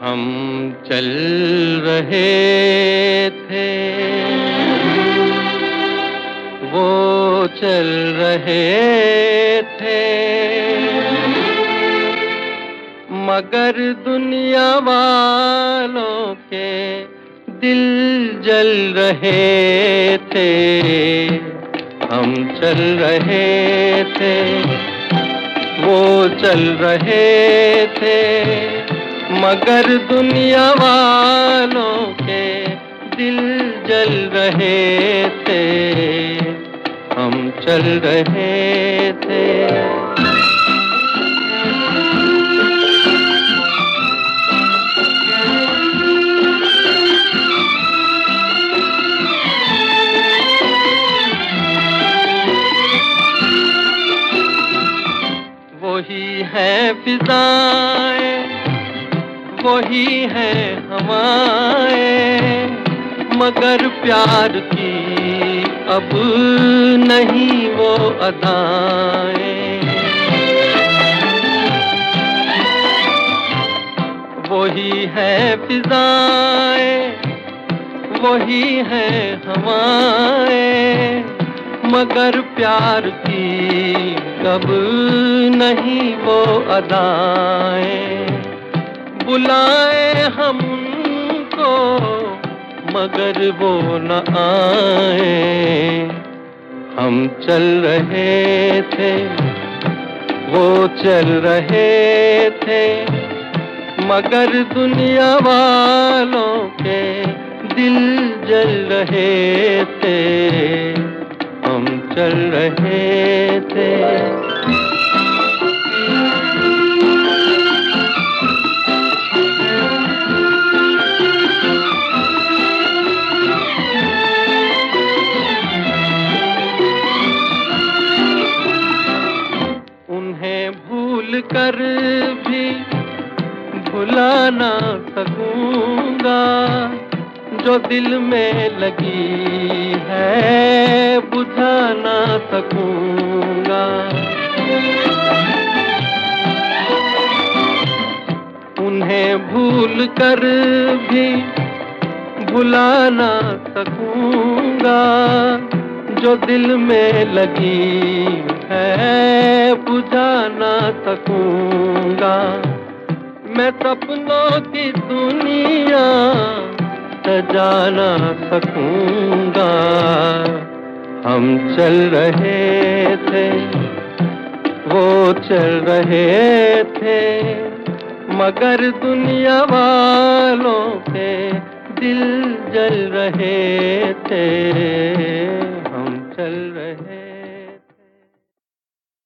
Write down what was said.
हम चल रहे थे, वो चल रहे थे, मगर दुनिया वालों के दिल जल रहे थे। हम चल रहे थे, वो चल रहे थे, मगर दुनिया वालों के दिल जल रहे थे। हम चल रहे थे। वही है फिजाएं, वही है हवाएं, मगर प्यार की अब नहीं वो अदाएं। वही है फिजाएं, वही है हवाएं, मगर प्यार की कब नहीं वो अदाएं। बुलाए हम उनको मगर वो न आए। हम चल रहे थे, वो चल रहे थे, मगर दुनिया वालों के दिल जल रहे थे। हम चल रहे थे। उन्हें भूल कर भी भुला ना सकूंगा, जो दिल में लगी है बुझा ना सकूंगा। उन्हें भूल कर भी भुला ना सकूंगा, जो दिल में लगी है बुझा ना सकूंगा। मैं सपनों की दुनिया सजा ना सकूंगा। हम चल रहे थे, वो चल रहे थे, मगर दुनिया वालों के दिल जल रहे थे। हम चल